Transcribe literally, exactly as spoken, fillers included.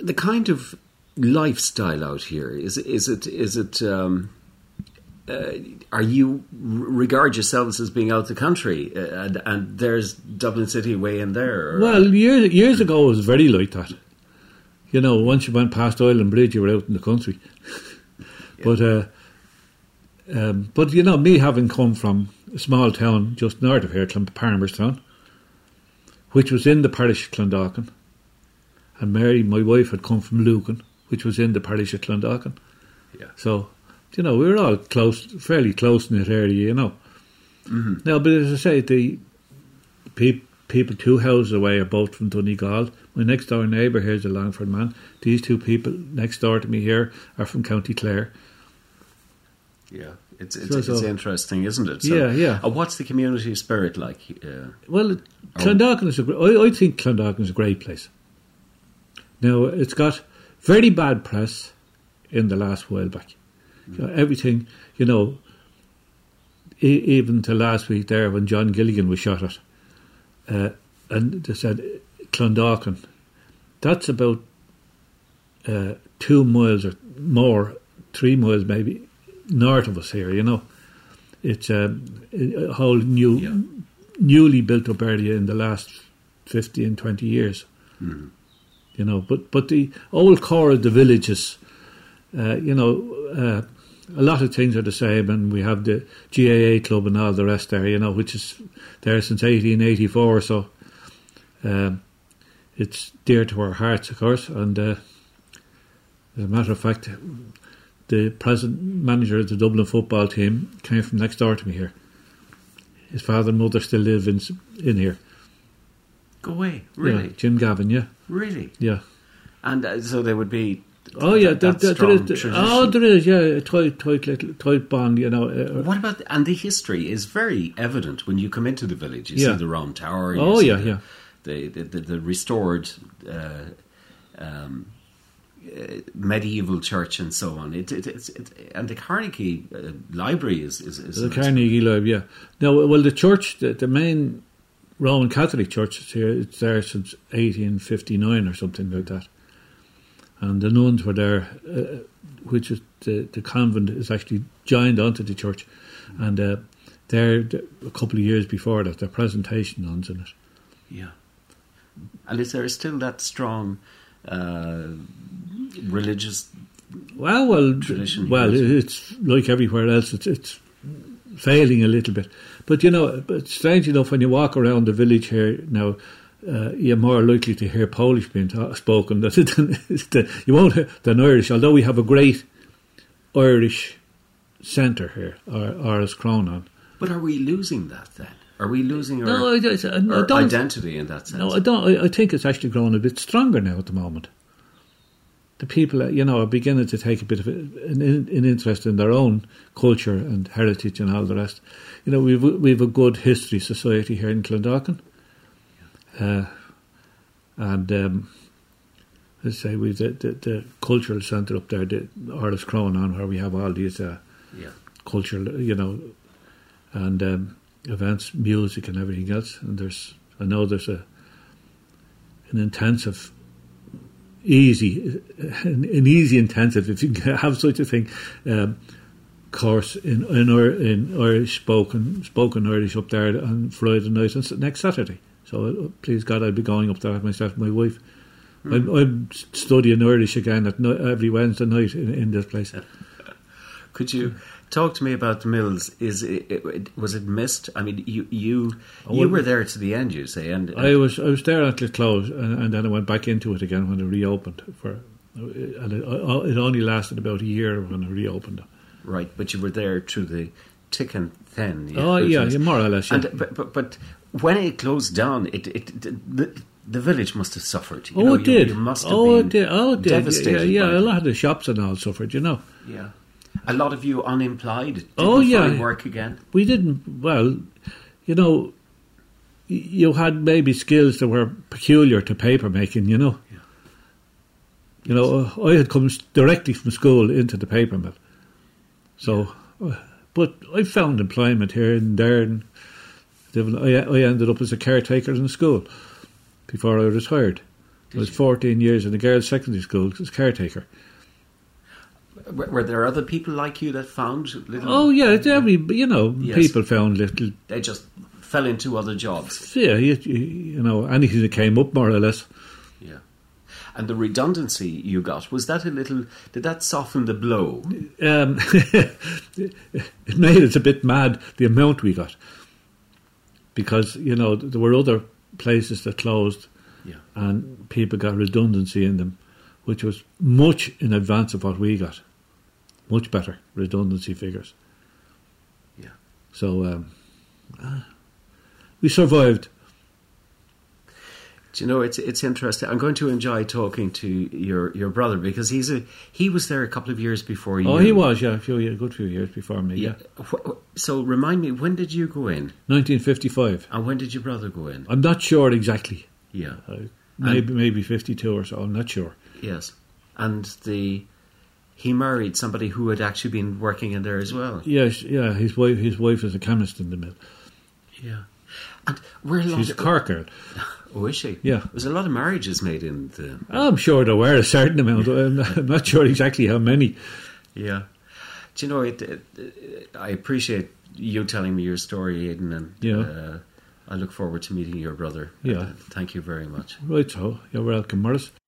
the kind of lifestyle out here, is is it is it um, uh, are you regard yourselves as being out the country, uh, and, and there's Dublin City way in there? Or? Well, years years ago it was very like that. You know, once you went past Island Bridge, you were out in the country. Yeah. But uh, um, but you know, me having come from a small town just north of here, Palmerstown, which was in the parish of Clondalkin, and Mary, my wife, had come from Lucan, which was in the parish of Clondalkin. Yeah. So, you know, we were all close, fairly close in that area, you know. Mm-hmm. Now, but as I say, the pe- people two houses away are both from Donegal. My next door neighbour here is a Longford man. These two people next door to me here are from County Clare. Yeah, it's it's, so, it's so, interesting, isn't it? So, yeah, yeah. Uh, what's the community spirit like? Uh, well, Clondalkin is a, I, I think Clondalkin is a great place. Now, it's got very bad press in the last while back. Mm. You know, everything, you know, e- even to last week there when John Gilligan was shot at, uh, and they said Clondalkin, that's about uh, two miles or more, three miles maybe, north of us here, you know. It's um, a whole new, yeah. newly built up area in the last fifteen, twenty years. Mm. You know, but, but the old core of the villages, uh, you know, uh, a lot of things are the same, and we have the G A A club and all the rest there, you know, which is there since eighteen eighty-four, so um, it's dear to our hearts, of course, and uh, as a matter of fact, the present manager of the Dublin football team came from next door to me here. His father and mother still live in in here. Go away, really? Yeah, Jim Gavin, yeah. Really? Yeah. And uh, so there would be... Oh, yeah, that, that there, strong there is, tradition. oh, there is, yeah, a tight, tight, little, tight bond, you know. Uh, what about... And the history is very evident when you come into the village. You yeah. see the round tower. You oh, see yeah, the, yeah. The, the, the, the restored uh, um, uh, medieval church and so on. It, it, it's, it, and the Carnegie uh, Library is... is, is the Carnegie Library, yeah. Now, well, the church, the, the main Roman Catholic church is here. It's there since eighteen fifty-nine or something like that. And the nuns were there, uh, which is the, the convent is actually joined onto the church. Mm-hmm. And uh, they're a couple of years before that, they're presentation nuns in it. Yeah. And is there still that strong uh, religious well, well, tradition? Well, it's like everywhere else, it's, it's failing a little bit. But, you know, but strange enough, when you walk around the village here now, Uh, you're more likely to hear Polish being ta- spoken than, than you won't hear than Irish. Although we have a great Irish centre here, or Áras Crónán. But are we losing that then? Are we losing our, no, I, I, I our don't, identity in that sense? No, I don't. I, I think it's actually grown a bit stronger now at the moment. The people, you know, are beginning to take a bit of a, an, an interest in their own culture and heritage and all the rest. You know, we've we've a good history society here in Clondalkin. Uh, and um, let's say we've the, the, the cultural centre up there, the Áras Crónán, where we have all these uh, yeah. cultural, you know, and um, events, music, and everything else. And there's, I know there's a an intensive, easy, an, an easy intensive, if you can have such a thing, um, course in in, in Irish spoken spoken Irish up there on Friday night and next Saturday. So, please God, I'll be going up there myself and my wife. Mm. I'm, I'm studying Irish again at no, every Wednesday night in, in this place. Could you talk to me about the mills? Is it, it, was it missed? I mean, you you oh, you were there to the end, you say, and, and I was I was there until it closed, and, and then I went back into it again when it reopened. For and it, it only lasted about a year when it reopened. Right, but you were there through the thick and thin. Yeah, oh yeah, yeah, more or less. Yeah. And, but, but but when it closed down, it it, it the, the village must have suffered. You oh, know, it did. You, you must have oh, been it did. Oh, it did. Devastated. Yeah, yeah. yeah A lot of the shops and all suffered. You know. Yeah. A lot of you unemployed. Didn't oh yeah. Find work again. We didn't. Well, you know, you had maybe skills that were peculiar to paper making. You know. Yeah. You know, I had come directly from school into the paper mill. So, yeah. But I found employment here and there, and I ended up as a caretaker in the school before I retired. I was fourteen years in the girls' secondary school as caretaker. Were, were there other people like you that found little... Oh, yeah, it's every, you know, Yes. people found little... They just fell into other jobs. Yeah, you, you know, anything that came up, more or less. Yeah. And the redundancy you got, was that a little... Did that soften the blow? Um, it made us a bit mad, the amount we got. Because, you know, there were other places that closed Yeah. and people got redundancy in them, which was much in advance of what we got. Much better redundancy figures. Yeah. So um, uh, we survived. Do you know, it's it's interesting. I'm going to enjoy talking to your, your brother because he's a he was there a couple of years before you. Oh, he was, yeah, a, few, a good few years before me, yeah. yeah. So remind me, when did you go in? nineteen fifty-five. And when did your brother go in? I'm not sure exactly. Yeah. Uh, maybe maybe fifty-two or so, I'm not sure. Yes. And the he married somebody who had actually been working in there as well. Yes, yeah, his wife his wife is a chemist in the mill. Yeah. And we're a lot She's a of, Cork girl. Oh, is she? Yeah. There's a lot of marriages made in the... I'm sure there were a certain amount. I'm not, I'm not sure exactly how many. Yeah. Do you know, it, it, it, I appreciate you telling me your story, Aidan, and Yeah. uh, I look forward to meeting your brother. Yeah. Uh, thank you very much. Right, so you're welcome, Morris.